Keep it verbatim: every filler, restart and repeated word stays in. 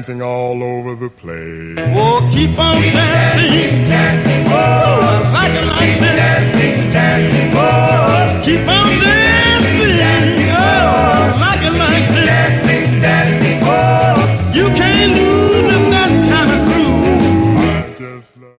dancing all over the place. Oh, keep on dancing,